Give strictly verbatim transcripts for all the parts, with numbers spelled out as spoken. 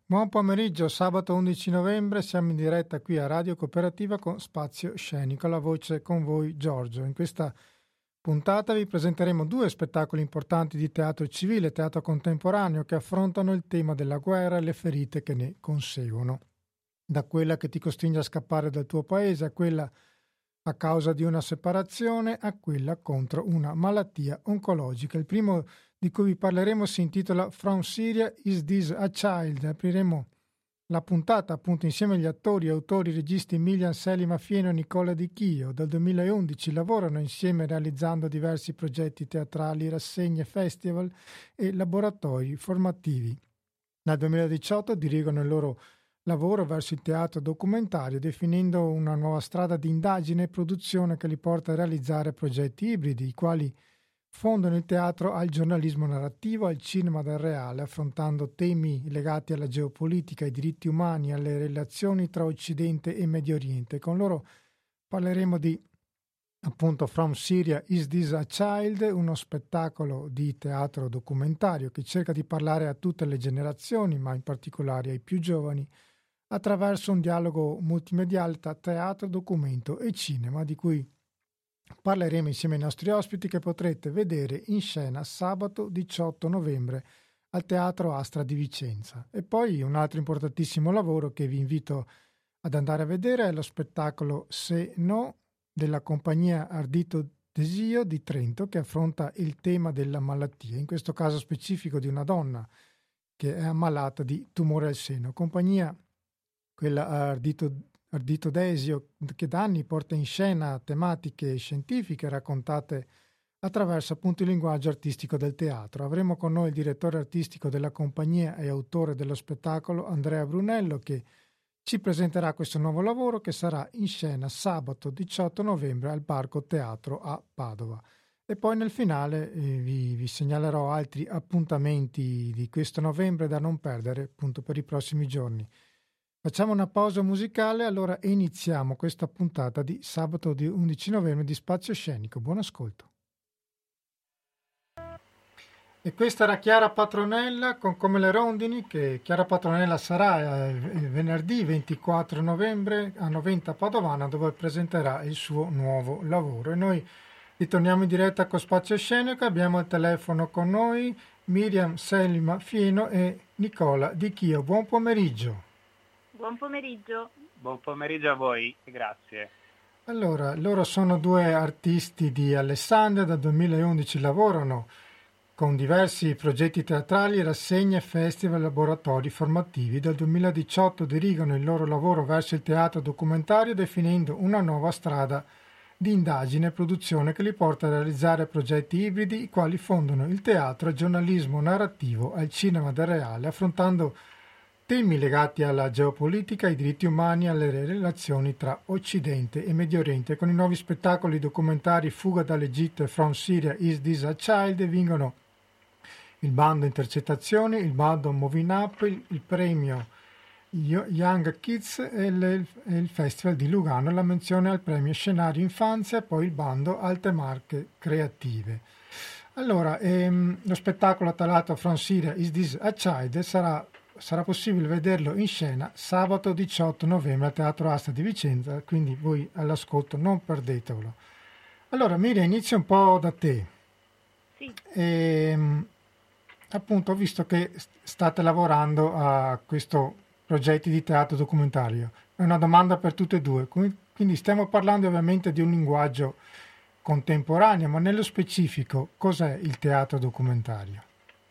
Buon pomeriggio, sabato undici novembre, siamo in diretta qui a Radio Cooperativa con Spazio Scenico, la voce con voi Giorgio. In questa puntata vi presenteremo due spettacoli importanti di teatro civile e teatro contemporaneo che affrontano il tema della guerra e le ferite che ne conseguono. Da quella che ti costringe a scappare dal tuo paese, a quella a causa di una separazione, a quella contro una malattia oncologica. Il primo di cui vi parleremo si intitola From Syria Is This a Child? Apriremo la puntata appunto insieme agli attori, autori, registi Milian Selima Fieno e Nicola Di Chio. Dal duemilaundici lavorano insieme realizzando diversi progetti teatrali, rassegne, festival e laboratori formativi. Nel duemiladiciotto dirigono il loro lavoro verso il teatro documentario, definendo una nuova strada di indagine e produzione che li porta a realizzare progetti ibridi, i quali fondano il teatro al giornalismo narrativo, al cinema del reale, affrontando temi legati alla geopolitica, ai diritti umani, alle relazioni tra Occidente e Medio Oriente. Con loro parleremo di, appunto, From Syria Is This a Child, uno spettacolo di teatro documentario che cerca di parlare a tutte le generazioni, ma in particolare ai più giovani, attraverso un dialogo multimediale tra teatro, documento e cinema, di cui parleremo insieme ai nostri ospiti, che potrete vedere in scena sabato diciotto novembre al Teatro Astra di Vicenza. E poi un altro importantissimo lavoro che vi invito ad andare a vedere è lo spettacolo Se No della compagnia Ardito Desio di Trento, che affronta il tema della malattia, in questo caso specifico di una donna che è ammalata di tumore al seno. Compagnia, quella Ardito Ardito Desio, che da anni porta in scena tematiche scientifiche raccontate attraverso appunto il linguaggio artistico del teatro. Avremo con noi il direttore artistico della compagnia e autore dello spettacolo, Andrea Brunello, che ci presenterà questo nuovo lavoro che sarà in scena sabato diciotto novembre al Parco Teatro a Padova. E poi nel finale eh, vi, vi segnalerò altri appuntamenti di questo novembre da non perdere appunto per i prossimi giorni. Facciamo una pausa musicale, allora iniziamo questa puntata di sabato di undici novembre di Spazio Scenico. Buon ascolto. E questa era Chiara Patronella con Come le rondini, che Chiara Patronella sarà eh, venerdì ventiquattro novembre a Noventa Padovana, dove presenterà il suo nuovo lavoro. E noi ritorniamo in diretta con Spazio Scenico, abbiamo al telefono con noi Miriam Selima Fieno e Nicola Di Chio. Buon pomeriggio. Buon pomeriggio. Buon pomeriggio a voi, grazie. Allora, loro sono due artisti di Alessandria, dal duemilaundici lavorano con diversi progetti teatrali, rassegne, festival, laboratori formativi. Dal duemiladiciotto dirigono il loro lavoro verso il teatro documentario, definendo una nuova strada di indagine e produzione che li porta a realizzare progetti ibridi, i quali fondono il teatro al giornalismo narrativo, al cinema del reale, affrontando temi legati alla geopolitica, ai diritti umani, alle relazioni tra Occidente e Medio Oriente. Con i nuovi spettacoli documentari Fuga dall'Egitto e From Syria Is This a Child vincono il bando Intercettazioni, il bando Moving Up, il, il premio Young Kids e il, e il Festival di Lugano, la menzione al premio Scenario Infanzia e poi il bando Alte Marche Creative. Allora, ehm, lo spettacolo titolato From Syria Is This a Child sarà Sarà possibile vederlo in scena sabato diciotto novembre al Teatro Astra di Vicenza, quindi voi all'ascolto non perdetevelo. Allora Miriam, inizio un po' da te. Sì. E, appunto, ho visto che state lavorando a questo progetto di teatro documentario. È una domanda per tutte e due, quindi stiamo parlando ovviamente di un linguaggio contemporaneo, ma nello specifico cos'è il teatro documentario?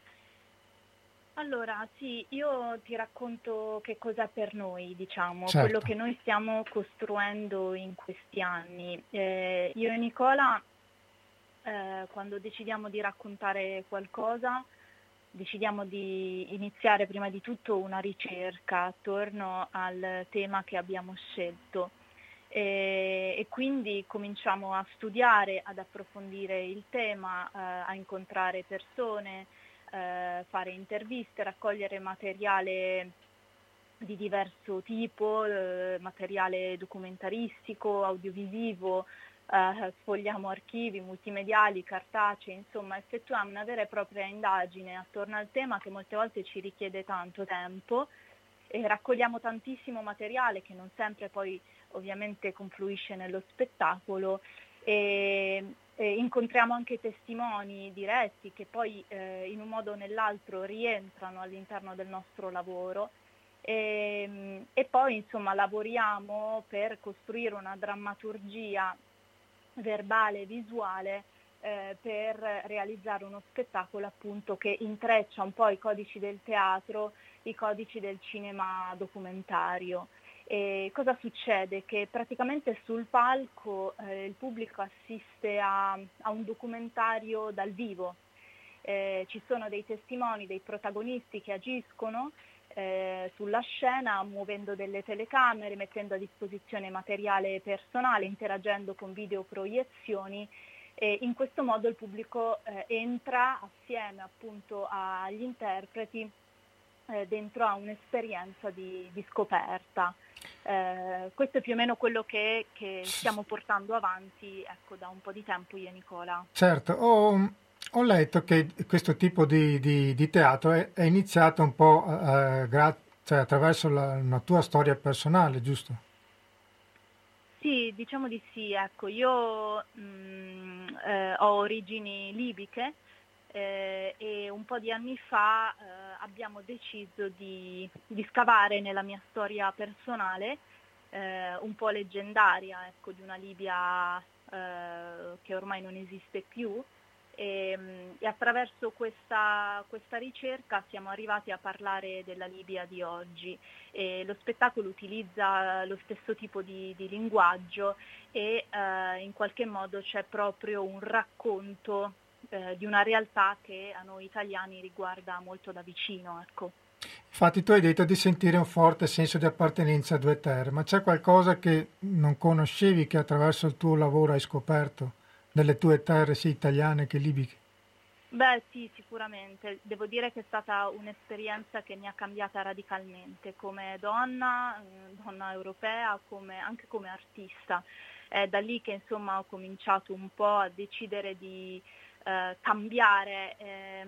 Allora, sì, io ti racconto che cos'è per noi, diciamo, certo. quello che noi stiamo costruendo in questi anni. Eh, io e Nicola, eh, quando decidiamo di raccontare qualcosa, decidiamo di iniziare prima di tutto una ricerca attorno al tema che abbiamo scelto. E, e quindi cominciamo a studiare, ad approfondire il tema, eh, a incontrare persone, eh, fare interviste, raccogliere materiale di diverso tipo, eh, materiale documentaristico, audiovisivo, eh, sfogliamo archivi multimediali, cartacei, insomma effettuiamo una vera e propria indagine attorno al tema che molte volte ci richiede tanto tempo e raccogliamo tantissimo materiale che non sempre poi ovviamente confluisce nello spettacolo, e, e incontriamo anche testimoni diretti che poi eh, in un modo o nell'altro rientrano all'interno del nostro lavoro. E, e poi insomma lavoriamo per costruire una drammaturgia verbale e visuale eh, per realizzare uno spettacolo appunto che intreccia un po' i codici del teatro, i codici del cinema documentario. E cosa succede? Che praticamente sul palco eh, il pubblico assiste a, a un documentario dal vivo. Eh, ci sono dei testimoni, dei protagonisti che agiscono eh, sulla scena muovendo delle telecamere, mettendo a disposizione materiale personale, interagendo con videoproiezioni, e in questo modo il pubblico eh, entra assieme appunto agli interpreti eh, dentro a un'esperienza di, di scoperta. Eh, questo è più o meno quello che, che stiamo portando avanti, ecco, da un po' di tempo io e Nicola. Certo, ho, ho letto che questo tipo di, di, di teatro è, è iniziato un po' eh, gra- cioè attraverso la, una tua storia personale, giusto? Sì, diciamo di sì. Ecco, io mh, eh, ho origini libiche eh, e un po' di anni fa eh, abbiamo deciso di, di scavare nella mia storia personale, eh, un po' leggendaria, ecco, di una Libia eh, che ormai non esiste più. E, e attraverso questa, questa ricerca siamo arrivati a parlare della Libia di oggi. E lo spettacolo utilizza lo stesso tipo di, di linguaggio e eh, in qualche modo c'è proprio un racconto eh, di una realtà che a noi italiani riguarda molto da vicino, ecco. Infatti tu hai detto di sentire un forte senso di appartenenza a Due Terre, ma c'è qualcosa che non conoscevi che attraverso il tuo lavoro hai scoperto delle tue terre sia italiane che libiche? Beh sì, sicuramente. Devo dire che è stata un'esperienza che mi ha cambiata radicalmente come donna, donna europea, come, anche come artista. È da lì che insomma ho cominciato un po' a decidere di eh, cambiare eh,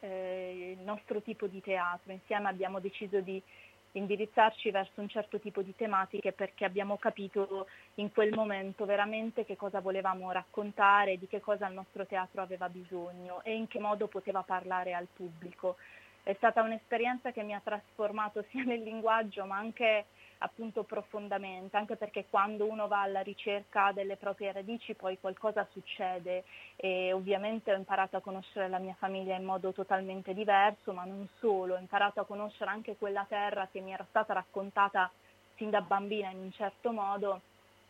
eh, il nostro tipo di teatro. Insieme abbiamo deciso di indirizzarci verso un certo tipo di tematiche perché abbiamo capito in quel momento veramente che cosa volevamo raccontare, di che cosa il nostro teatro aveva bisogno e in che modo poteva parlare al pubblico. È stata un'esperienza che mi ha trasformato sia nel linguaggio ma anche appunto profondamente, anche perché quando uno va alla ricerca delle proprie radici poi qualcosa succede e ovviamente ho imparato a conoscere la mia famiglia in modo totalmente diverso, ma non solo, ho imparato a conoscere anche quella terra che mi era stata raccontata sin da bambina in un certo modo,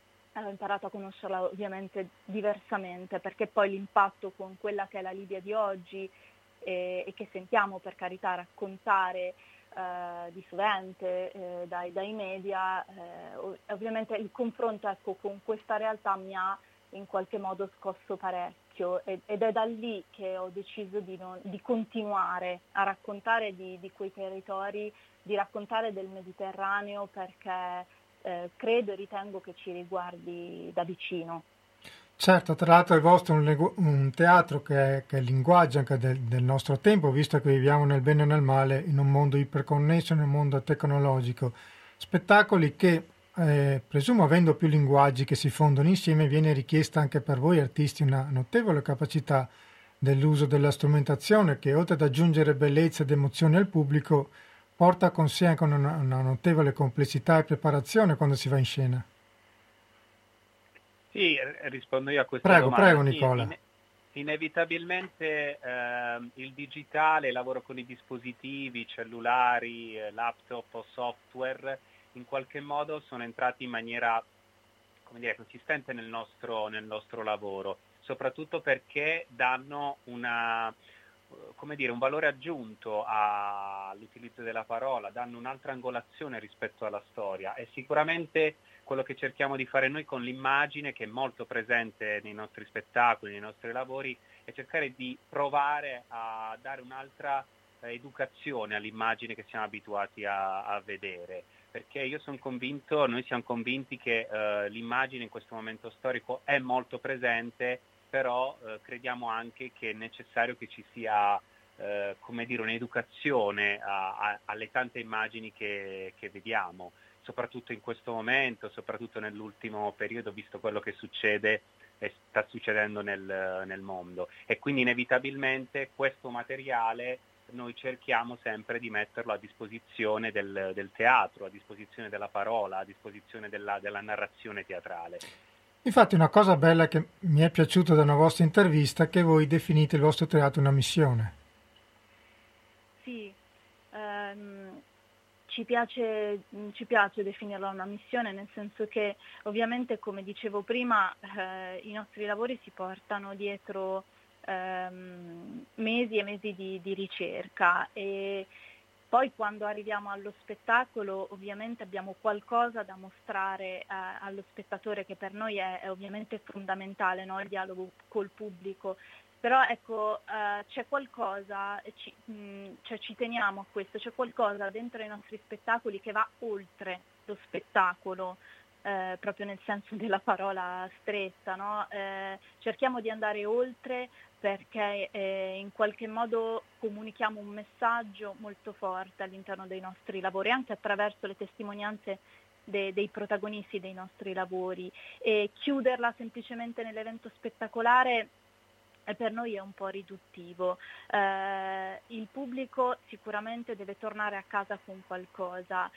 ho imparato a conoscerla ovviamente diversamente, perché poi l'impatto con quella che è la Libia di oggi e, e che sentiamo per carità raccontare Eh, di sovente eh, dai, dai media, eh, ovviamente il confronto ecco, con questa realtà mi ha in qualche modo scosso parecchio ed, ed è da lì che ho deciso di, non, di continuare a raccontare di, di quei territori, di raccontare del Mediterraneo perché eh, credo e ritengo che ci riguardi da vicino. Certo, tra l'altro il vostro è un, legu- un teatro che è, che è il linguaggio anche del, del nostro tempo, visto che viviamo nel bene e nel male in un mondo iperconnesso, in un mondo tecnologico. Spettacoli che, eh, presumo avendo più linguaggi che si fondono insieme, viene richiesta anche per voi artisti una notevole capacità dell'uso della strumentazione che, oltre ad aggiungere bellezza ed emozioni al pubblico, porta con sé anche una, una notevole complessità e preparazione quando si va in scena. Sì, rispondo io a questa prego, domanda. Prego, sì, Nicola. in, inevitabilmente eh, il digitale, il lavoro con i dispositivi, cellulari, eh, laptop o software, in qualche modo sono entrati in maniera, come dire, consistente nel nostro, nel nostro lavoro, soprattutto perché danno una, come dire, un valore aggiunto all'utilizzo della parola, danno un'altra angolazione rispetto alla storia e sicuramente quello che cerchiamo di fare noi con l'immagine, che è molto presente nei nostri spettacoli, nei nostri lavori, è cercare di provare a dare un'altra eh, educazione all'immagine che siamo abituati a, a vedere, perché io sono convinto, noi siamo convinti che eh, l'immagine in questo momento storico è molto presente, però eh, crediamo anche che è necessario che ci sia eh, come dire, un'educazione a, a, alle tante immagini che, che vediamo, soprattutto in questo momento, soprattutto nell'ultimo periodo, visto quello che succede e sta succedendo nel, nel mondo. E quindi inevitabilmente questo materiale noi cerchiamo sempre di metterlo a disposizione del, del teatro, a disposizione della parola, a disposizione della, della narrazione teatrale. Infatti una cosa bella che mi è piaciuta da una vostra intervista è che voi definite il vostro teatro una missione. Sì, ehm, ci piace, ci piace definirla una missione, nel senso che ovviamente, come dicevo prima, eh, i nostri lavori si portano dietro ehm, mesi e mesi di, di ricerca, e poi quando arriviamo allo spettacolo ovviamente abbiamo qualcosa da mostrare eh, allo spettatore, che per noi è, è ovviamente fondamentale, no? Il dialogo col pubblico. Però ecco, eh, c'è qualcosa, ci, mh, cioè ci teniamo a questo, c'è qualcosa dentro i nostri spettacoli che va oltre lo spettacolo, eh, proprio nel senso della parola stretta, no? Eh, cerchiamo di andare oltre perché eh, in qualche modo comunichiamo un messaggio molto forte all'interno dei nostri lavori, anche attraverso le testimonianze de, dei protagonisti dei nostri lavori, e chiuderla semplicemente nell'evento spettacolare e per noi è un po' riduttivo. Eh, il pubblico sicuramente deve tornare a casa con qualcosa,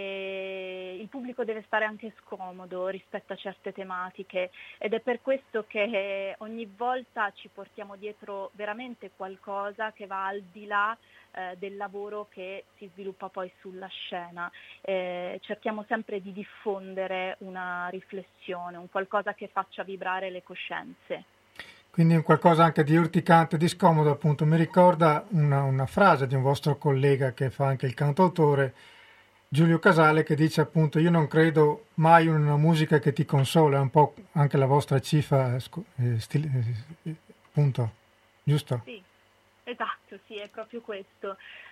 e il pubblico deve stare anche scomodo rispetto a certe tematiche, ed è per questo che ogni volta ci portiamo dietro veramente qualcosa che va al di là eh, del lavoro che si sviluppa poi sulla scena. Eh, cerchiamo sempre di diffondere una riflessione, un qualcosa che faccia vibrare le coscienze. Quindi un qualcosa anche di urticante, di scomodo, appunto. Mi ricorda una, una frase di un vostro collega che fa anche il cantautore, Giulio Casale, che dice appunto: io non credo mai in una musica che ti consola. È un po' anche la vostra cifra, eh, stile, eh, appunto, giusto? Sì, esatto, sì, è proprio questo.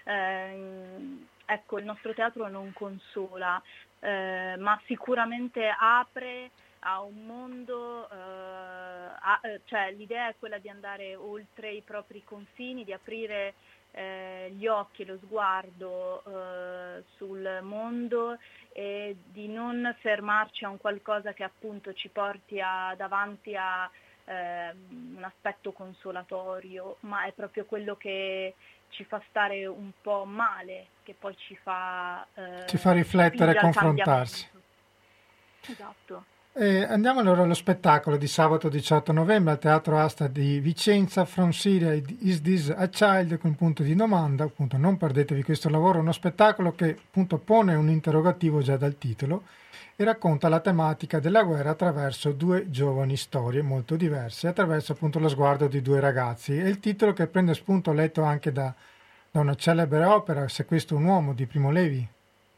Eh, ecco, il nostro teatro non consola, eh, ma sicuramente apre a un mondo, eh, a, cioè l'idea è quella di andare oltre i propri confini, di aprire eh, gli occhi e lo sguardo eh, sul mondo, e di non fermarci a un qualcosa che appunto ci porti a, davanti a eh, un aspetto consolatorio, ma è proprio quello che ci fa stare un po' male, che poi ci fa, eh, ci fa riflettere e confrontarsi. Esatto. Eh, andiamo allora allo spettacolo di sabato diciotto novembre al Teatro Asta di Vicenza, From Syria, Is This a Child, con punto di domanda. Appunto, non perdetevi questo lavoro, uno spettacolo che appunto pone un interrogativo già dal titolo e racconta la tematica della guerra attraverso due giovani storie molto diverse, attraverso appunto lo sguardo di due ragazzi. E il titolo, che prende spunto letto anche da, da una celebre opera, Se questo è un uomo, di Primo Levi.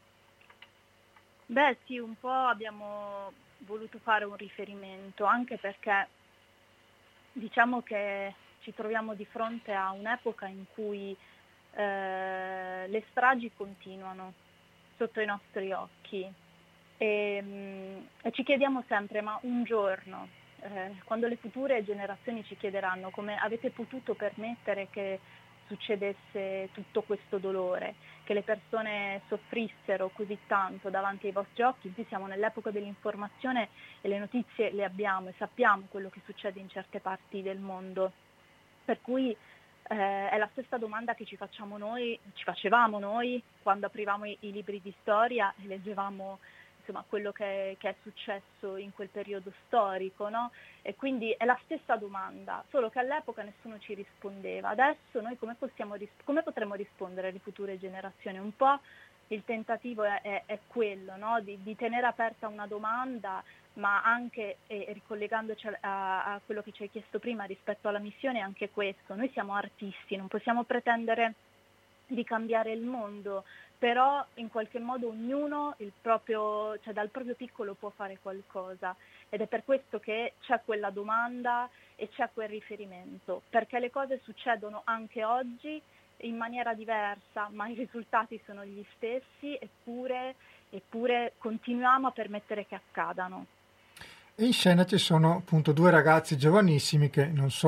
Beh sì, un po' abbiamo voluto fare un riferimento, anche perché diciamo che ci troviamo di fronte a un'epoca in cui eh, le stragi continuano sotto i nostri occhi, e, mh, e ci chiediamo sempre: ma un giorno, eh, quando le future generazioni ci chiederanno come avete potuto permettere che succedesse tutto questo dolore, che le persone soffrissero così tanto davanti ai vostri occhi. Qui siamo nell'epoca dell'informazione e le notizie le abbiamo e sappiamo quello che succede in certe parti del mondo, per cui eh, è la stessa domanda che ci facciamo noi, ci facevamo noi quando aprivamo i, i libri di storia e leggevamo insomma quello che, che è successo in quel periodo storico, no? E quindi è la stessa domanda, solo che all'epoca nessuno ci rispondeva. Adesso noi come possiamo come potremo rispondere alle future generazioni? Un po' il tentativo è, è, è quello, no? Di, di tenere aperta una domanda, ma anche, e ricollegandoci a, a quello che ci hai chiesto prima rispetto alla missione, anche questo: noi siamo artisti, non possiamo pretendere di cambiare il mondo, però in qualche modo ognuno il proprio, cioè dal proprio piccolo può fare qualcosa, ed è per questo che c'è quella domanda e c'è quel riferimento, perché le cose succedono anche oggi in maniera diversa, ma i risultati sono gli stessi, eppure, eppure continuiamo a permettere che accadano. E in scena ci sono appunto due ragazzi giovanissimi che non sono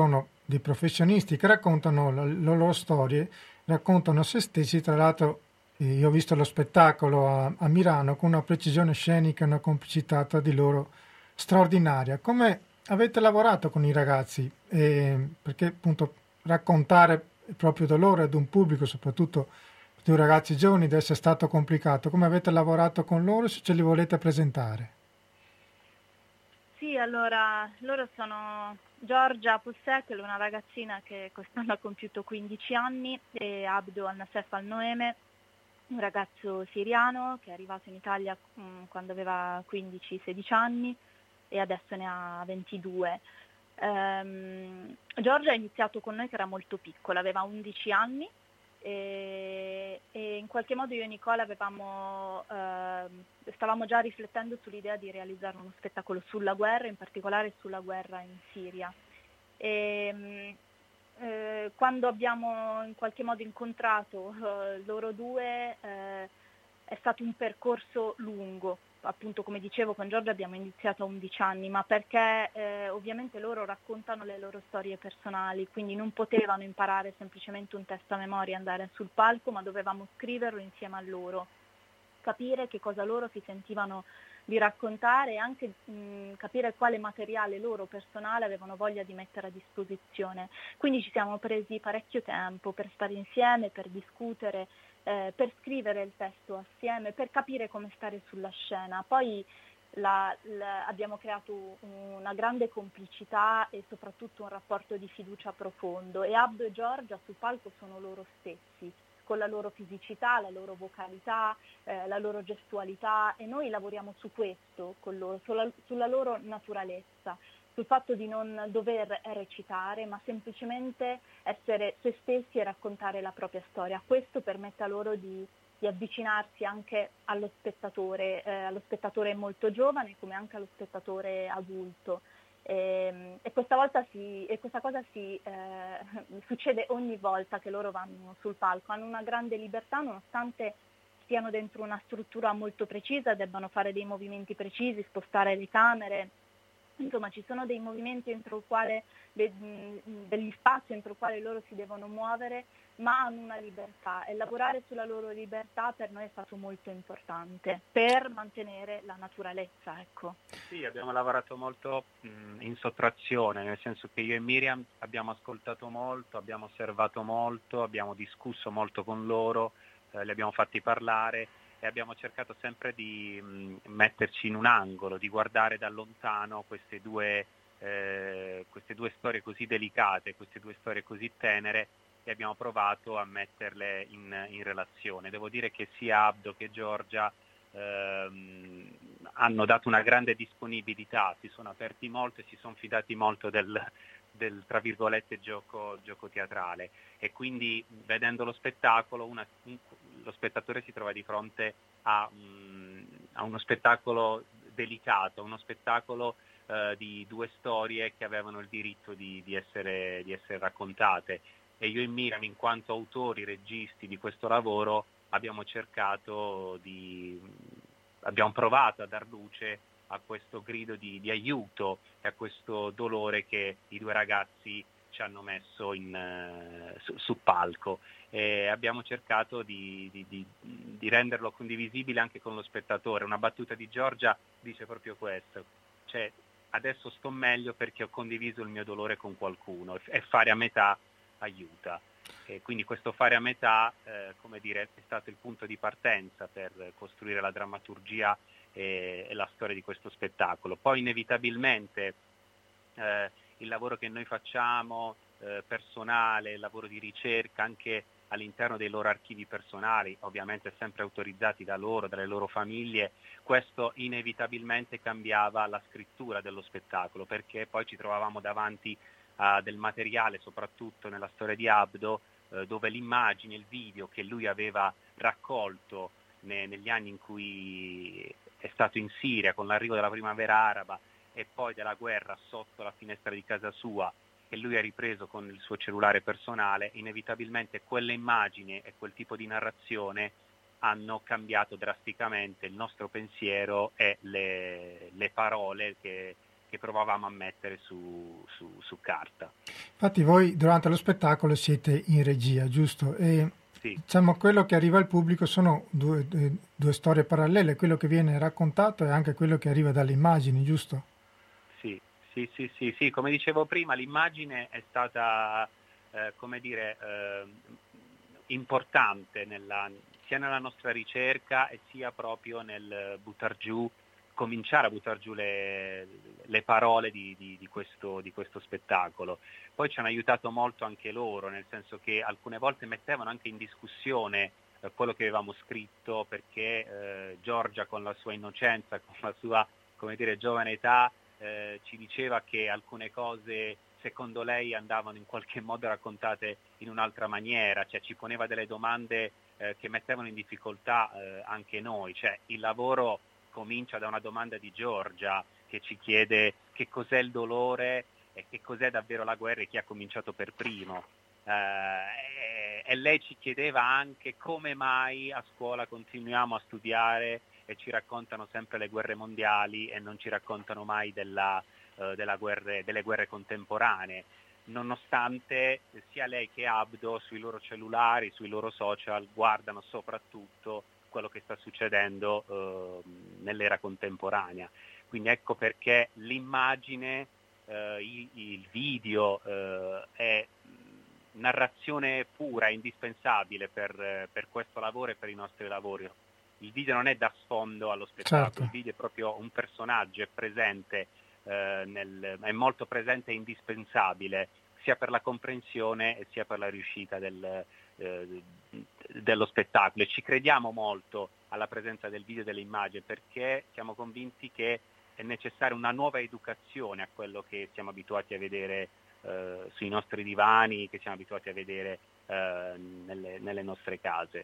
dei professionisti che raccontano le loro storie, raccontano se stessi. Tra l'altro io ho visto lo spettacolo a, a Milano con una precisione scenica e una complicità tra di loro straordinaria. Come avete lavorato con i ragazzi? Eh, perché appunto raccontare il proprio dolore ad un pubblico, soprattutto di ragazzi giovani, deve essere stato complicato. Come avete lavorato con loro, se ce li volete presentare? Sì, allora, loro sono Giorgia Posseckel, una ragazzina che quest'anno ha compiuto quindici anni, e Abdo Al-Nassef Al-Noeme, un ragazzo siriano che è arrivato in Italia mh, quando aveva quindici sedici anni e adesso ne ha ventidue. Um, Giorgia ha iniziato con noi che era molto piccola, aveva undici anni, e, e in qualche modo io e Nicola avevamo, eh, stavamo già riflettendo sull'idea di realizzare uno spettacolo sulla guerra, in particolare sulla guerra in Siria. E, eh, quando abbiamo in qualche modo incontrato eh, loro due eh, è stato un percorso lungo. Appunto, come dicevo, con Giorgia abbiamo iniziato a undici anni, ma perché eh, ovviamente loro raccontano le loro storie personali, quindi non potevano imparare semplicemente un testo a memoria e andare sul palco, ma dovevamo scriverlo insieme a loro, capire che cosa loro si sentivano di raccontare e anche mh, capire quale materiale loro personale avevano voglia di mettere a disposizione. Quindi ci siamo presi parecchio tempo per stare insieme, per discutere, Eh, per scrivere il testo assieme, per capire come stare sulla scena. Poi la, la, abbiamo creato una grande complicità e soprattutto un rapporto di fiducia profondo, e Abdo e Giorgia sul palco sono loro stessi, con la loro fisicità, la loro vocalità, eh, la loro gestualità, e noi lavoriamo su questo con loro, sulla, sulla loro naturalezza, sul fatto di non dover recitare, ma semplicemente essere se stessi e raccontare la propria storia. Questo permette a loro di, di avvicinarsi anche allo spettatore, eh, allo spettatore molto giovane come anche allo spettatore adulto. E, e questa volta si, e questa cosa si eh, succede ogni volta che loro vanno sul palco. Hanno una grande libertà, nonostante stiano dentro una struttura molto precisa, debbano fare dei movimenti precisi, spostare le camere. Insomma, ci sono dei movimenti entro il quale, de, degli spazi entro il quale loro si devono muovere, ma hanno una libertà, e lavorare sulla loro libertà per noi è stato molto importante per mantenere la naturalezza, ecco. Sì, abbiamo lavorato molto mh, in sottrazione, nel senso che io e Miriam abbiamo ascoltato molto, abbiamo osservato molto, abbiamo discusso molto con loro, eh, li abbiamo fatti parlare, e abbiamo cercato sempre di mh, metterci in un angolo, di guardare da lontano queste due, eh, queste due storie così delicate, queste due storie così tenere, e abbiamo provato a metterle in, in relazione. Devo dire che sia Abdo che Giorgia ehm, hanno dato una grande disponibilità, si sono aperti molto e si sono fidati molto del, del tra virgolette gioco, gioco teatrale, e quindi vedendo lo spettacolo una, un, lo spettatore si trova di fronte a, um, a uno spettacolo delicato, uno spettacolo uh, di due storie che avevano il diritto di, di, essere, di essere raccontate, e io e Miriam, in quanto autori, registi di questo lavoro, abbiamo cercato di abbiamo provato a dar luce a questo grido di, di aiuto e a questo dolore che i due ragazzi ci hanno messo in, uh, su, su palco, e abbiamo cercato di, di, di, di renderlo condivisibile anche con lo spettatore. Una battuta di Giorgia dice proprio questo, cioè adesso sto meglio perché ho condiviso il mio dolore con qualcuno, e fare a metà aiuta. E quindi questo fare a metà eh, come dire, è stato il punto di partenza per costruire la drammaturgia e, e la storia di questo spettacolo. Poi inevitabilmente eh, il lavoro che noi facciamo, eh, personale, il lavoro di ricerca anche all'interno dei loro archivi personali, ovviamente sempre autorizzati da loro, dalle loro famiglie, questo inevitabilmente cambiava la scrittura dello spettacolo, perché poi ci trovavamo davanti a del materiale, soprattutto nella storia di Abdo, eh, dove l'immagine, il video che lui aveva raccolto ne, negli anni in cui è stato in Siria con l'arrivo della primavera araba e poi della guerra sotto la finestra di casa sua, che lui ha ripreso con il suo cellulare personale, inevitabilmente quelle immagini e quel tipo di narrazione hanno cambiato drasticamente il nostro pensiero e le, le parole che, che provavamo a mettere su, su, su carta. Infatti voi durante lo spettacolo siete in regia, giusto? E sì. Diciamo quello che arriva al pubblico sono due, due, due storie parallele, quello che viene raccontato e anche quello che arriva dalle immagini, giusto? Sì, sì, sì, sì, sì. Come dicevo prima, l'immagine è stata, eh, come dire, eh, importante nella, sia nella nostra ricerca e sia proprio nel buttar giù, cominciare a buttare giù le, le parole di, di, di, questo, di questo spettacolo. Poi ci hanno aiutato molto anche loro, nel senso che alcune volte mettevano anche in discussione eh, quello che avevamo scritto, perché eh, Giorgia con la sua innocenza, con la sua, come dire, giovane età, eh, ci diceva che alcune cose secondo lei andavano in qualche modo raccontate in un'altra maniera, cioè ci poneva delle domande eh, che mettevano in difficoltà eh, anche noi, cioè il lavoro comincia da una domanda di Giorgia che ci chiede che cos'è il dolore e che cos'è davvero la guerra e chi ha cominciato per primo. Eh, e, e lei ci chiedeva anche come mai a scuola continuiamo a studiare e ci raccontano sempre le guerre mondiali e non ci raccontano mai della, eh, della guerre, delle guerre contemporanee, nonostante sia lei che Abdo sui loro cellulari, sui loro social guardano soprattutto quello che sta succedendo eh, nell'era contemporanea. Quindi ecco perché l'immagine, eh, il, il video eh, è narrazione pura, indispensabile per, per questo lavoro e per i nostri lavori. Il video non è da sfondo allo spettacolo, certo. Il video è proprio un personaggio, è presente, eh, nel, è molto presente e indispensabile sia per la comprensione e sia per la riuscita del, eh, dello spettacolo. E ci crediamo molto alla presenza del video e delle immagini perché siamo convinti che è necessaria una nuova educazione a quello che siamo abituati a vedere eh, sui nostri divani, che siamo abituati a vedere eh, nelle, nelle nostre case.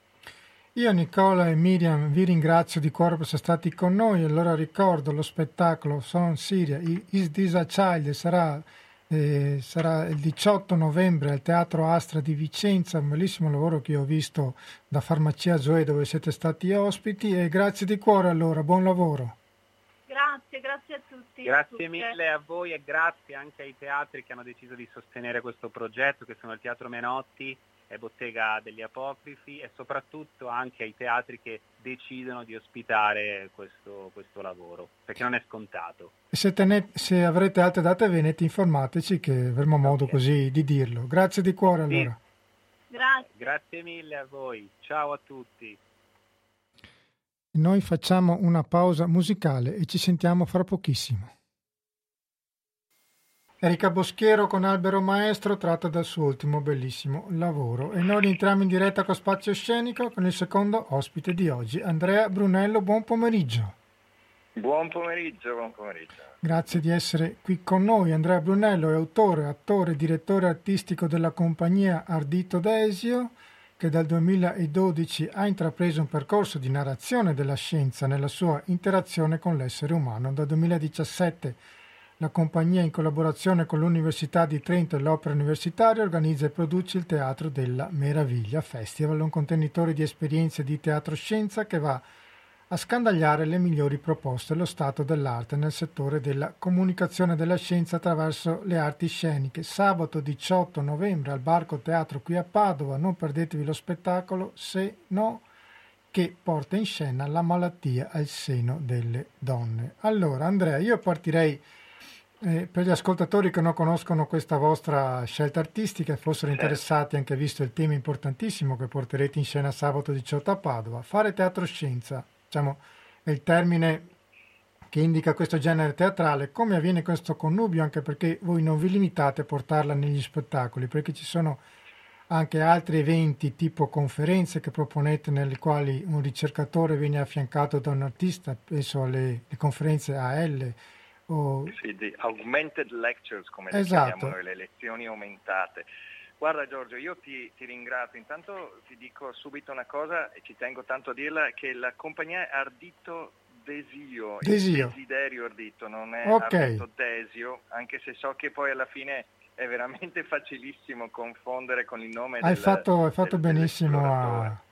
Io, Nicola e Miriam, vi ringrazio di cuore per essere stati con noi. Allora ricordo lo spettacolo Son Siria, Is This a Child, sarà, eh, sarà il diciotto novembre al Teatro Astra di Vicenza, un bellissimo lavoro che ho visto da Farmacia Zoe dove siete stati ospiti, e grazie di cuore allora, buon lavoro. Grazie, grazie a tutti. Grazie a mille a voi e grazie anche ai teatri che hanno deciso di sostenere questo progetto, che sono il Teatro Menotti e Bottega degli Apocrifi, e soprattutto anche ai teatri che decidono di ospitare questo, questo lavoro, perché non è scontato. E se, tene, se avrete altre date venete, informateci che avremo okay. modo così di dirlo. Grazie di cuore allora. Sì. Grazie. Grazie mille a voi, ciao a tutti. Noi facciamo una pausa musicale e ci sentiamo fra pochissimo. Erika Boschiero con Albero Maestro, tratta dal suo ultimo bellissimo lavoro. E noi rientriamo in diretta con Spazio Scenico con il secondo ospite di oggi, Andrea Brunello. Buon pomeriggio. Buon pomeriggio, buon pomeriggio. Grazie di essere qui con noi. Andrea Brunello è autore, attore e direttore artistico della compagnia Ardito Desio, che dal duemiladodici ha intrapreso un percorso di narrazione della scienza nella sua interazione con l'essere umano. Dal duemiladiciassette la compagnia, in collaborazione con l'Università di Trento e l'Opera Universitaria, organizza e produce il Teatro della Meraviglia Festival, un contenitore di esperienze di teatro scienza che va a scandagliare le migliori proposte allo stato dell'arte nel settore della comunicazione della scienza attraverso le arti sceniche. Sabato diciotto novembre al Barco Teatro qui a Padova, non perdetevi lo spettacolo Se no, che porta in scena la malattia al seno delle donne. Allora Andrea, io partirei eh, per gli ascoltatori che non conoscono questa vostra scelta artistica e fossero interessati, anche visto il tema importantissimo che porterete in scena sabato diciotto a Padova. Fare teatro scienza, diciamo, è il termine che indica questo genere teatrale. Come avviene questo connubio? Anche perché voi non vi limitate a portarla negli spettacoli, perché ci sono anche altri eventi tipo conferenze che proponete, nelle quali un ricercatore viene affiancato da un artista, penso alle conferenze A L o... Sì, di augmented lectures, come le esatto. chiamiamo, le lezioni aumentate. Guarda Giorgio, io ti, ti ringrazio. Intanto ti dico subito una cosa, e ci tengo tanto a dirla, che la compagnia è Ardito Desio, Desio. il desiderio Ardito, non è okay. Ardito Desio, anche se so che poi alla fine è veramente facilissimo confondere con il nome hai del fatto, hai fatto del, benissimo a,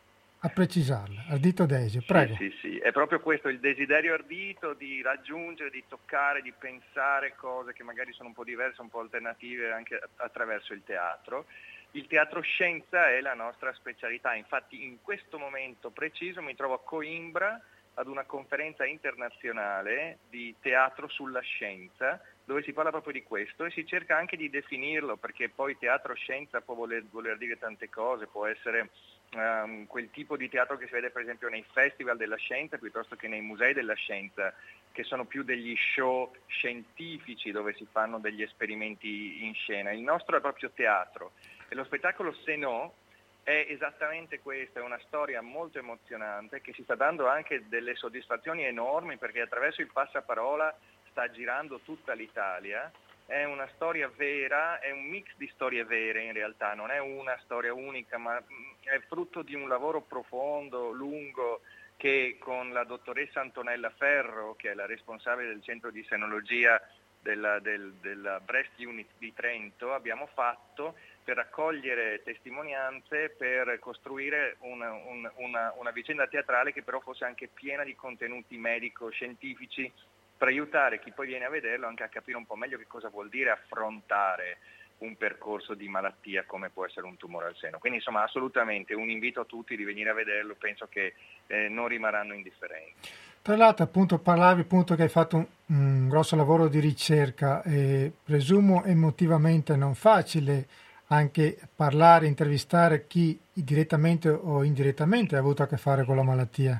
a precisarla. Ardito Desio, prego. Sì, sì, sì, è proprio questo, il desiderio ardito di raggiungere, di toccare, di pensare cose che magari sono un po' diverse, un po' alternative anche attraverso il teatro. Il teatro scienza è la nostra specialità, infatti in questo momento preciso mi trovo a Coimbra ad una conferenza internazionale di teatro sulla scienza, dove si parla proprio di questo e si cerca anche di definirlo, perché poi teatro scienza può voler, voler dire tante cose, può essere um, quel tipo di teatro che si vede per esempio nei festival della scienza piuttosto che nei musei della scienza, che sono più degli show scientifici dove si fanno degli esperimenti in scena. Il nostro è proprio teatro e lo spettacolo Se No è esattamente questo, è una storia molto emozionante che ci sta dando anche delle soddisfazioni enormi, perché attraverso il passaparola sta girando tutta l'Italia. È una storia vera, è un mix di storie vere in realtà, non è una storia unica, ma è frutto di un lavoro profondo, lungo, che con la dottoressa Antonella Ferro, che è la responsabile del centro di senologia della, del, della Breast Unit di Trento, abbiamo fatto per raccogliere testimonianze, per costruire una, una, una, una vicenda teatrale che però fosse anche piena di contenuti medico-scientifici, per aiutare chi poi viene a vederlo anche a capire un po' meglio che cosa vuol dire affrontare un percorso di malattia come può essere un tumore al seno. Quindi insomma assolutamente un invito a tutti di venire a vederlo, penso che eh, non rimarranno indifferenti. Tra l'altro appunto parlavi appunto che hai fatto un, un grosso lavoro di ricerca e presumo emotivamente non facile anche parlare, intervistare chi direttamente o indirettamente ha avuto a che fare con la malattia.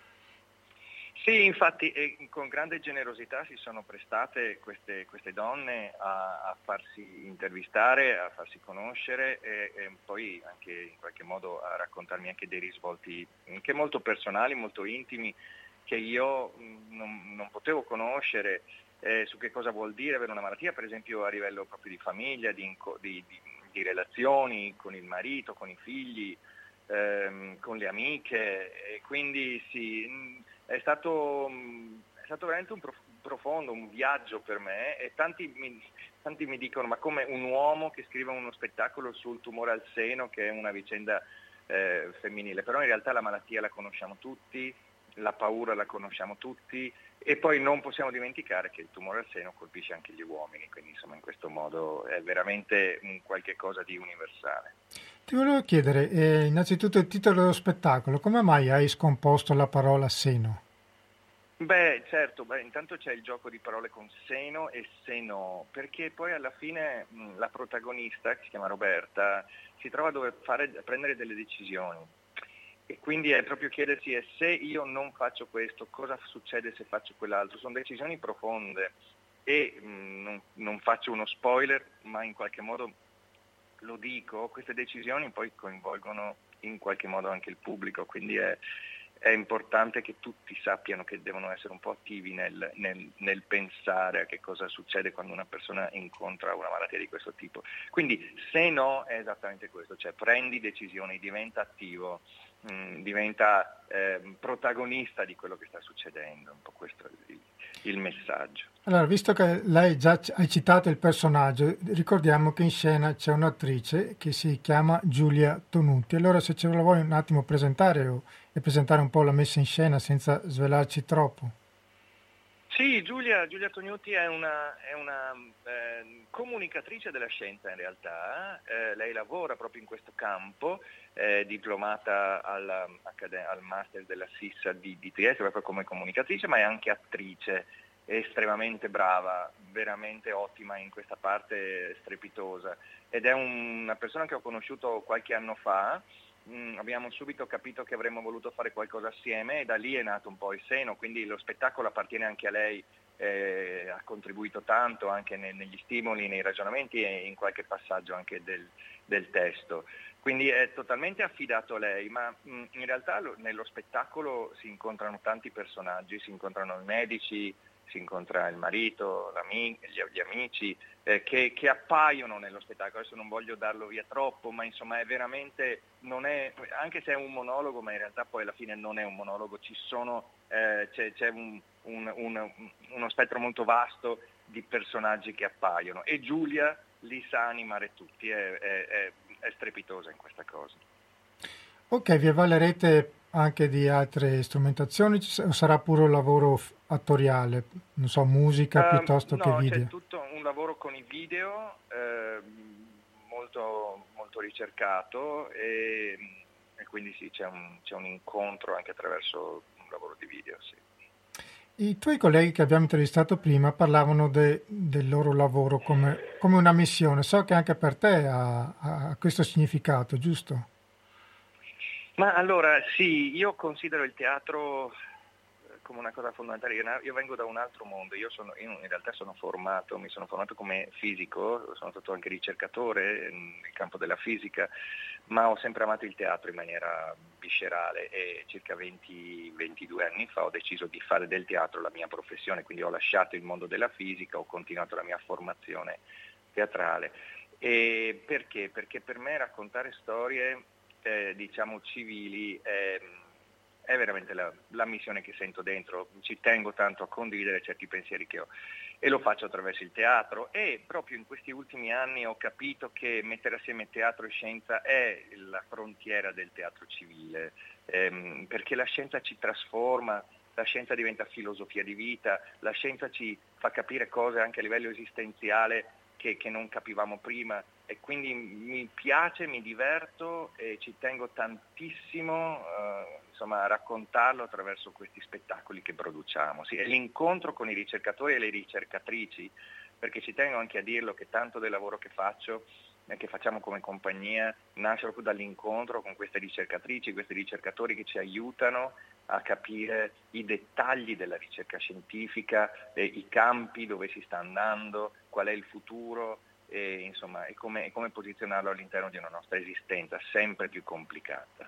Sì, infatti eh, con grande generosità si sono prestate queste, queste donne a, a farsi intervistare, a farsi conoscere e, e poi anche in qualche modo a raccontarmi anche dei risvolti anche molto personali, molto intimi, che io non, non potevo conoscere, eh, su che cosa vuol dire avere una malattia, per esempio a livello proprio di famiglia, di, di, di, di relazioni con il marito, con i figli, ehm, con le amiche, e quindi sì, è stato, è stato veramente un profondo, un viaggio per me, e tanti mi, tanti mi dicono ma come un uomo che scrive uno spettacolo sul tumore al seno, che è una vicenda eh, femminile, però in realtà la malattia la conosciamo tutti, la paura la conosciamo tutti e poi non possiamo dimenticare che il tumore al seno colpisce anche gli uomini, quindi insomma in questo modo è veramente un qualche cosa di universale. Ti volevo chiedere eh, innanzitutto il titolo dello spettacolo, come mai hai scomposto la parola seno? Beh certo, beh, intanto c'è il gioco di parole con seno e seno, perché poi alla fine mh, la protagonista, che si chiama Roberta, si trova a dover fare, a prendere delle decisioni. E quindi è proprio chiedersi eh, se io non faccio questo, cosa succede se faccio quell'altro. Sono decisioni profonde e mh, non, non faccio uno spoiler, ma in qualche modo lo dico, queste decisioni poi coinvolgono in qualche modo anche il pubblico, quindi è, è importante che tutti sappiano che devono essere un po' attivi nel, nel, nel pensare a che cosa succede quando una persona incontra una malattia di questo tipo. Quindi se no è esattamente questo, cioè prendi decisioni, diventa attivo, mh, diventa eh, protagonista di quello che sta succedendo, un po' questo è il, il messaggio. Allora, visto che lei già hai citato il personaggio, ricordiamo che in scena c'è un'attrice che si chiama Giulia Tonutti. Allora se ce la vuoi un attimo presentare o, e presentare un po' la messa in scena senza svelarci troppo. Sì, Giulia, Giulia Tonutti è una, è una eh, comunicatrice della scienza in realtà, eh, lei lavora proprio in questo campo, è diplomata al, al master della SISSA di, di Trieste proprio come comunicatrice, ma è anche attrice, è estremamente brava, veramente ottima in questa parte strepitosa, ed è un, una persona che ho conosciuto qualche anno fa. Mm, abbiamo subito capito che avremmo voluto fare qualcosa assieme e da lì è nato un po' il seno, quindi lo spettacolo appartiene anche a lei, eh, ha contribuito tanto anche ne, negli stimoli, nei ragionamenti e in qualche passaggio anche del, del testo. Quindi è totalmente affidato a lei, ma mh, in realtà lo, nello spettacolo si incontrano tanti personaggi, si incontrano i medici, si incontra il marito, gli, gli amici eh, che, che appaiono nello spettacolo. Adesso non voglio darlo via troppo, ma insomma è veramente, non è, anche se è un monologo, ma in realtà poi alla fine non è un monologo, ci sono, eh, c'è, c'è un, un, un, uno spettro molto vasto di personaggi che appaiono e Giulia li sa animare tutti, è, è, è, è strepitosa in questa cosa. Ok, vi avvalerete anche di altre strumentazioni o sarà pure un lavoro attoriale, non so, musica Uh, piuttosto no, che video? c'è tutto un lavoro con i video eh, molto, molto ricercato e, e quindi sì, c'è un, c'è un incontro anche attraverso un lavoro di video, sì. I tuoi colleghi che abbiamo intervistato prima parlavano de, del loro lavoro come, come una missione. So che anche per te ha, ha questo significato, giusto? Ma allora sì, io considero il teatro come una cosa fondamentale. Io vengo da un altro mondo, io, sono, io in realtà sono formato, mi sono formato come fisico, sono stato anche ricercatore nel campo della fisica, ma ho sempre amato il teatro in maniera viscerale e circa venti ventidue anni fa ho deciso di fare del teatro la mia professione, quindi ho lasciato il mondo della fisica, ho continuato la mia formazione teatrale. E perché? Perché per me raccontare storie eh, diciamo civili è, è veramente la, la missione che sento dentro, ci tengo tanto a condividere certi pensieri che ho e lo faccio attraverso il teatro e proprio in questi ultimi anni ho capito che mettere assieme teatro e scienza è la frontiera del teatro civile, ehm, perché la scienza ci trasforma, la scienza diventa filosofia di vita, la scienza ci fa capire cose anche a livello esistenziale che, che non capivamo prima e quindi mi piace, mi diverto e ci tengo tantissimo eh, insomma, a raccontarlo attraverso questi spettacoli che produciamo. Sì, è l'incontro con i ricercatori e le ricercatrici, perché ci tengo anche a dirlo che tanto del lavoro che faccio e che facciamo come compagnia nasce proprio dall'incontro con queste ricercatrici, questi ricercatori che ci aiutano a capire i dettagli della ricerca scientifica, eh, i campi dove si sta andando, qual è il futuro e, insomma, e come, e come posizionarlo all'interno di una nostra esistenza sempre più complicata.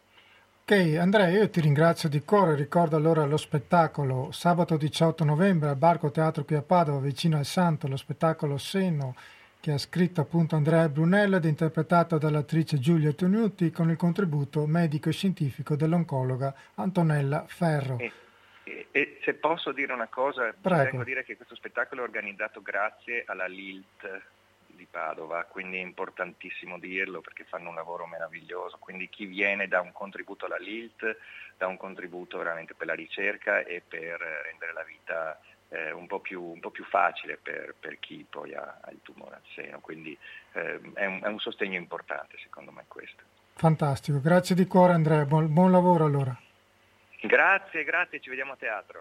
Ok, Andrea, io ti ringrazio di cuore, ricordo allora lo spettacolo sabato diciotto novembre al Barco Teatro qui a Padova, vicino al Santo, lo spettacolo Senno, che ha scritto appunto Andrea Brunello ed interpretato dall'attrice Giulia Tonuti con il contributo medico e scientifico dell'oncologa Antonella Ferro. E, e, e se posso dire una cosa, Prego. tengo a dire che questo spettacolo è organizzato grazie alla L I L T di Padova, quindi è importantissimo dirlo perché fanno un lavoro meraviglioso, quindi chi viene dà un contributo alla L I L T, dà un contributo veramente per la ricerca e per rendere la vita eh, un, po più, un po' più facile per, per chi poi ha, ha il tumore al seno, quindi eh, è, un, è un sostegno importante secondo me questo. Fantastico, grazie di cuore Andrea, buon, buon lavoro allora. Grazie, grazie, ci vediamo a teatro.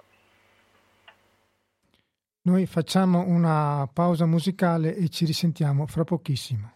Noi facciamo una pausa musicale e ci risentiamo fra pochissimo.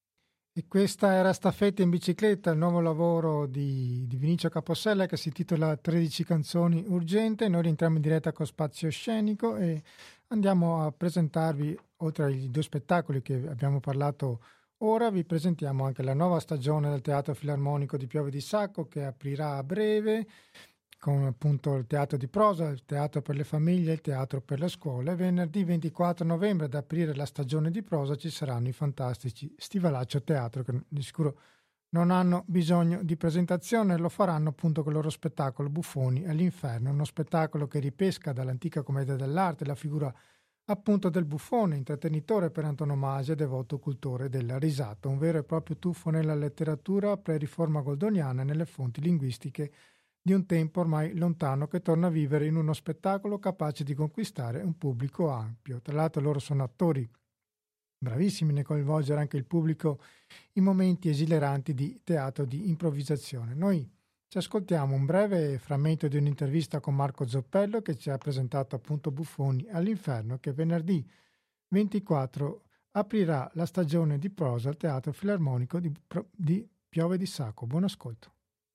E questa era Staffetta in bicicletta, il nuovo lavoro di, di Vinicio Capossela che si intitola tredici canzoni urgente. Noi rientriamo in diretta con Spazio Scenico e andiamo a presentarvi, oltre ai due spettacoli che abbiamo parlato ora, vi presentiamo anche la nuova stagione del Teatro Filarmonico di Piove di Sacco che aprirà a breve, con appunto il teatro di prosa, il teatro per le famiglie, il teatro per le scuole. Venerdì ventiquattro novembre ad aprire la stagione di prosa ci saranno i fantastici Stivalaccio Teatro che di sicuro non hanno bisogno di presentazione, lo faranno appunto con il loro spettacolo Buffoni all'Inferno, uno spettacolo che ripesca dall'antica commedia dell'arte la figura appunto del buffone, intrattenitore per antonomasia e devoto cultore della risata, un vero e proprio tuffo nella letteratura pre-riforma goldoniana e nelle fonti linguistiche di un tempo ormai lontano che torna a vivere in uno spettacolo capace di conquistare un pubblico ampio. Tra l'altro loro sono attori bravissimi nel coinvolgere anche il pubblico in momenti esileranti di teatro di improvvisazione. Noi ci ascoltiamo un breve frammento di un'intervista con Marco Zoppello che ci ha presentato appunto Buffoni all'Inferno che venerdì ventiquattro aprirà la stagione di prosa al Teatro Filarmonico di, di Piove di Sacco. Buon ascolto.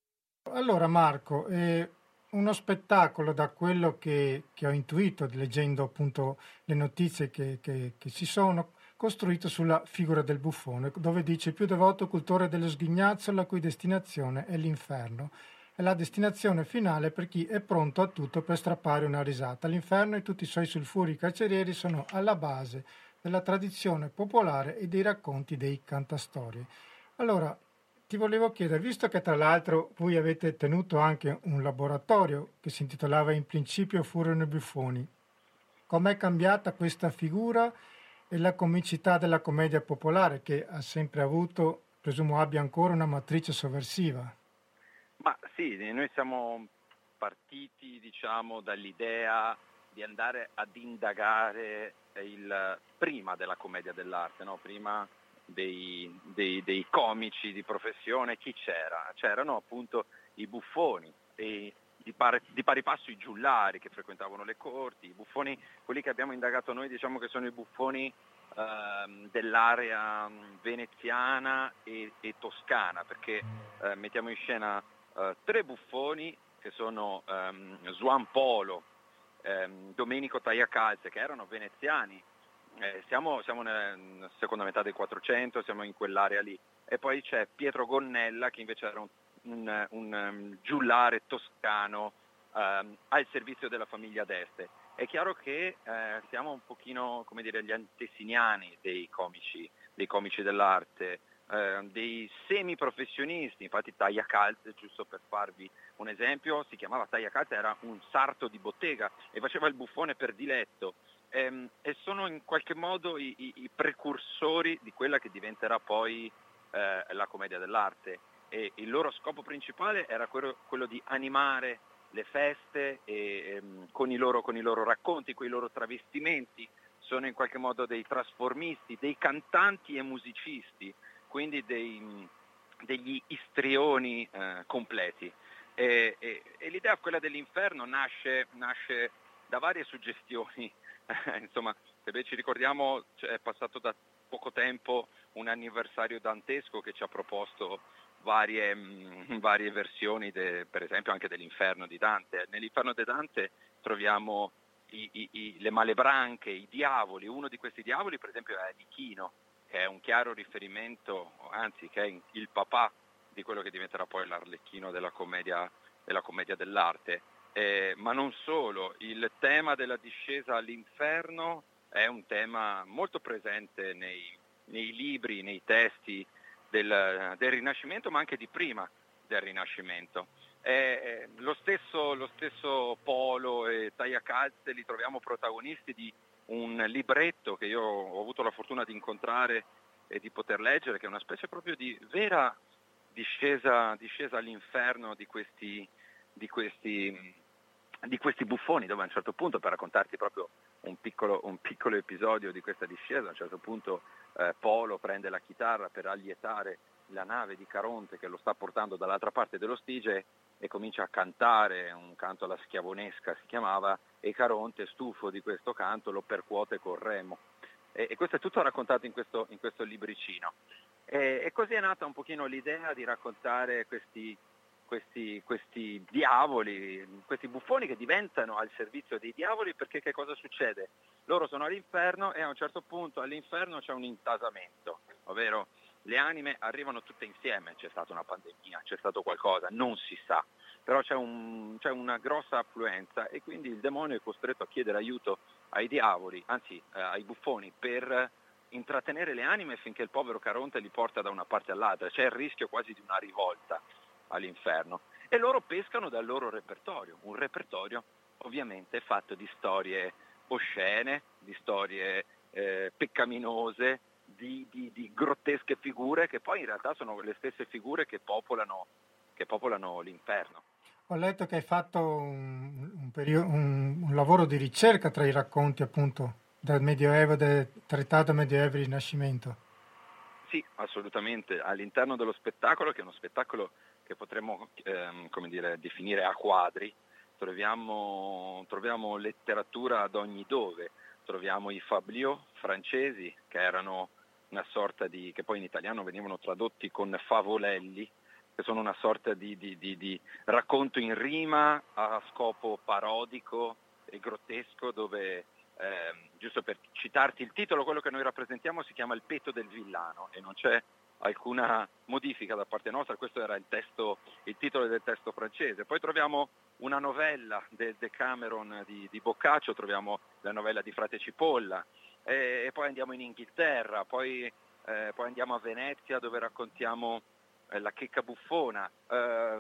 Allora Marco, eh, uno spettacolo da quello che, che ho intuito leggendo appunto le notizie che, che, che ci sono, costruito sulla figura del buffone, dove dice il più devoto cultore dello sghignazzo la cui destinazione è l'inferno. È la destinazione finale per chi è pronto a tutto per strappare una risata. L'inferno e tutti i suoi sulfuri carcerieri sono alla base della tradizione popolare e dei racconti dei cantastorie. Allora, ti volevo chiedere, visto che tra l'altro voi avete tenuto anche un laboratorio che si intitolava In principio furono i buffoni, com'è cambiata questa figura e la comicità della commedia popolare che ha sempre avuto, presumo abbia ancora una matrice sovversiva? Ma sì, noi siamo partiti, diciamo, dall'idea di andare ad indagare il prima della commedia dell'arte, no? Prima dei, dei, dei comici di professione, chi c'era? C'erano appunto i buffoni e di pari, di pari passo i giullari che frequentavano le corti, i buffoni, quelli che abbiamo indagato noi diciamo che sono i buffoni eh, dell'area veneziana e, e toscana, perché eh, mettiamo in scena eh, tre buffoni che sono ehm, Juan Polo, ehm, Domenico Tagliacalze, che erano veneziani. Eh, siamo, siamo nella seconda metà del quattrocento, siamo in quell'area lì, e poi c'è Pietro Gonnella che invece era un, un, un um, giullare toscano um, al servizio della famiglia d'Este. È chiaro che eh, siamo un pochino, come dire, gli antesignani dei comici, dei comici dell'arte, eh, dei semiprofessionisti. Infatti Tagliacalze, giusto per farvi un esempio, si chiamava Tagliacalze, era un sarto di bottega e faceva il buffone per diletto. Ehm, e sono in qualche modo i, i, i precursori di quella che diventerà poi eh, la commedia dell'arte, e il loro scopo principale era quello, quello di animare le feste e, ehm, con, i loro, con i loro racconti, con i loro travestimenti. Sono in qualche modo dei trasformisti, dei cantanti e musicisti, quindi dei, degli istrioni eh, completi. E, e, e l'idea, quella dell'inferno, nasce, nasce da varie suggestioni. Insomma, se ci ricordiamo, è passato da poco tempo un anniversario dantesco che ci ha proposto varie, mh, varie versioni, de, per esempio anche dell'inferno di Dante. Nell'inferno di Dante troviamo i, i, i, le malebranche, i diavoli. Uno di questi diavoli per esempio è Lichino, che è un chiaro riferimento, anzi che è il papà di quello che diventerà poi l'Arlecchino della commedia, della commedia dell'arte. Eh, ma non solo, il tema della discesa all'inferno è un tema molto presente nei, nei libri, nei testi del, del Rinascimento, ma anche di prima del Rinascimento. Eh, lo, stesso, lo stesso Polo e Tagliacalze li troviamo protagonisti di un libretto che io ho avuto la fortuna di incontrare e di poter leggere, che è una specie proprio di vera discesa, discesa all'inferno di questi, di questi di questi buffoni, dove a un certo punto, per raccontarti proprio un piccolo, un piccolo episodio di questa discesa, a un certo punto eh, Polo prende la chitarra per allietare la nave di Caronte che lo sta portando dall'altra parte dello Stige e comincia a cantare un canto alla schiavonesca, si chiamava, e Caronte, stufo di questo canto, lo percuote col remo. E, e questo è tutto raccontato in questo, in questo libricino. E, e così è nata un pochino l'idea di raccontare questi Questi, questi diavoli, questi buffoni che diventano al servizio dei diavoli, perché che cosa succede? Loro sono all'inferno e a un certo punto all'inferno c'è un intasamento, ovvero le anime arrivano tutte insieme, c'è stata una pandemia, c'è stato qualcosa, non si sa, però c'è, un, c'è una grossa affluenza e quindi il demonio è costretto a chiedere aiuto ai diavoli, anzi eh, ai buffoni, per intrattenere le anime finché il povero Caronte li porta da una parte all'altra. C'è il rischio quasi di una rivolta all'inferno, e loro pescano dal loro repertorio, un repertorio ovviamente fatto di storie oscene, di storie eh, peccaminose, di, di, di grottesche figure che poi in realtà sono le stesse figure che popolano, che popolano l'inferno. Ho letto che hai fatto un, un, periodo, un, un lavoro di ricerca tra i racconti appunto del Medioevo, del trattato Medioevo e Rinascimento. Sì, assolutamente, all'interno dello spettacolo, che è uno spettacolo che potremmo ehm, come dire, definire a quadri, troviamo, troviamo letteratura ad ogni dove, troviamo i fabliaux francesi, che erano una sorta di, che poi in italiano venivano tradotti con favolelli, che sono una sorta di, di, di, di racconto in rima a scopo parodico e grottesco, dove, ehm, giusto per citarti il titolo, quello che noi rappresentiamo si chiama Il petto del villano e non c'è alcuna modifica da parte nostra. Questo era il testo, il titolo del testo francese. Poi troviamo una novella del Decameron di, di Boccaccio, troviamo la novella di Frate Cipolla, e, e poi andiamo in Inghilterra, poi, eh, poi andiamo a Venezia dove raccontiamo eh, la checca buffona. Eh,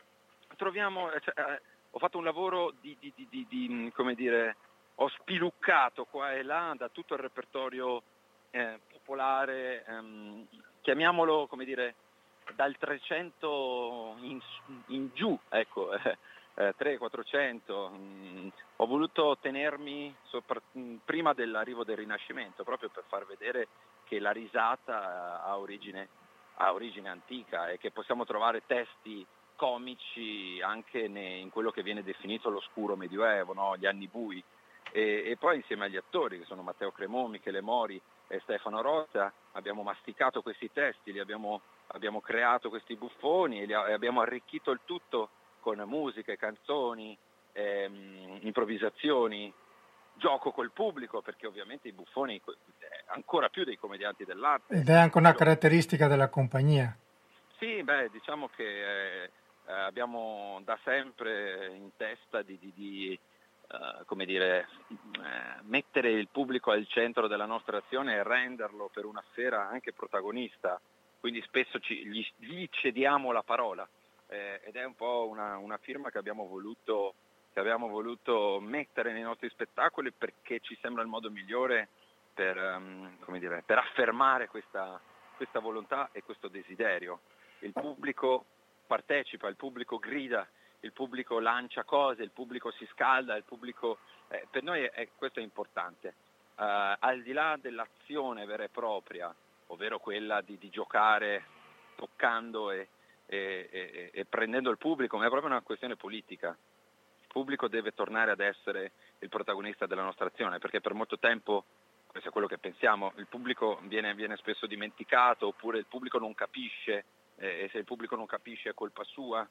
troviamo, cioè, eh, ho fatto un lavoro di, di, di, di, di, come dire, ho spiluccato qua e là da tutto il repertorio eh, popolare, ehm, chiamiamolo, come dire, dal trecento in, in giù, ecco, eh, eh, trecento quattrocento, mh, ho voluto tenermi sopra, mh, prima dell'arrivo del Rinascimento, proprio per far vedere che la risata ha origine, ha origine antica e che possiamo trovare testi comici anche ne, in quello che viene definito l'oscuro medioevo, no? Gli anni bui. E, e poi insieme agli attori, che sono Matteo Cremò, Michele Mori e Stefano Rota, abbiamo masticato questi testi, li abbiamo, abbiamo creato questi buffoni e, li, e abbiamo arricchito il tutto con musiche, canzoni, ehm, improvvisazioni, gioco col pubblico, perché ovviamente i buffoni, ancora più dei commedianti dell'arte. Ed è anche una caratteristica della compagnia. Sì, beh, diciamo che eh, abbiamo da sempre in testa di, di, di uh, come dire, eh, mettere il pubblico al centro della nostra azione e renderlo per una sera anche protagonista, quindi spesso ci, gli, gli cediamo la parola eh, ed è un po' una, una firma che abbiamo voluto che abbiamo voluto mettere nei nostri spettacoli, perché ci sembra il modo migliore per, um, come dire, per affermare questa, questa volontà e questo desiderio. Il pubblico partecipa, il pubblico grida, il pubblico lancia cose, il pubblico si scalda, il pubblico, eh, per noi è, questo è importante. Uh, al di là dell'azione vera e propria, ovvero quella di, di giocare toccando e, e, e, e prendendo il pubblico, ma è proprio una questione politica. Il pubblico deve tornare ad essere il protagonista della nostra azione, perché per molto tempo, questo è quello che pensiamo, il pubblico viene, viene spesso dimenticato, oppure il pubblico non capisce, e se il pubblico non capisce è colpa sua.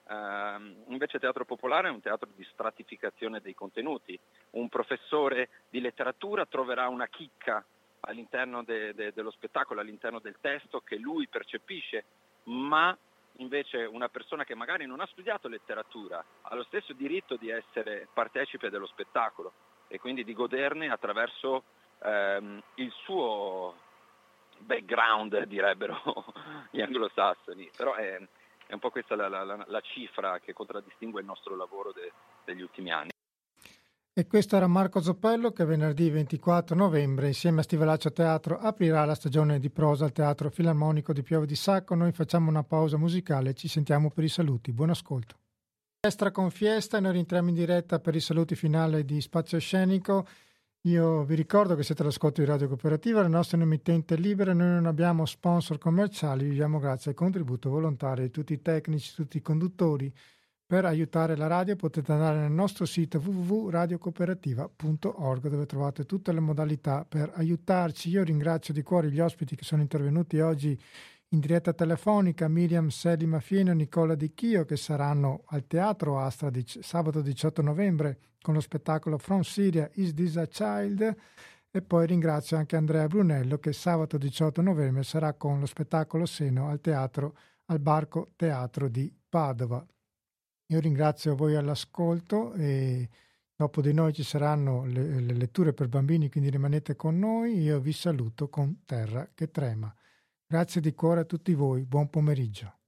Uh, invece il teatro popolare è un teatro di stratificazione dei contenuti. Un professore di letteratura troverà una chicca all'interno de, de, dello spettacolo, all'interno del testo che lui percepisce, ma invece una persona che magari non ha studiato letteratura ha lo stesso diritto di essere partecipe dello spettacolo e quindi di goderne attraverso um, il suo background, direbbero gli anglosassoni, però è, è un po' questa la, la, la cifra che contraddistingue il nostro lavoro de, degli ultimi anni. E questo era Marco Zoppello, che venerdì ventiquattro novembre insieme a Stivalaccio Teatro aprirà la stagione di prosa al Teatro Filarmonico di Pieve di Sacco. Noi facciamo una pausa musicale e ci sentiamo per i saluti. Buon ascolto. Fiesta con Fiesta, noi rientriamo in diretta per i saluti finali di Spazio Scenico. Io vi ricordo che siete all'ascolto di Radio Cooperativa, la nostra è un'emittente libera, noi non abbiamo sponsor commerciali, viviamo grazie al contributo volontario di tutti i tecnici, tutti i conduttori. Per aiutare la radio potete andare nel nostro sito w w w punto radio cooperativa punto org, dove trovate tutte le modalità per aiutarci. Io ringrazio di cuore gli ospiti che sono intervenuti oggi in diretta telefonica, Miriam Selima Fieno e Nicola Di Chio, che saranno al Teatro Astra di sabato diciotto novembre con lo spettacolo From Syria Is This a Child, e poi ringrazio anche Andrea Brunello, che sabato diciotto novembre sarà con lo spettacolo Seno al Teatro al Barco Teatro di Padova. Io ringrazio voi all'ascolto e dopo di noi ci saranno le, le letture per bambini, quindi rimanete con noi. Io vi saluto con Terra che trema. Grazie di cuore a tutti voi, buon pomeriggio.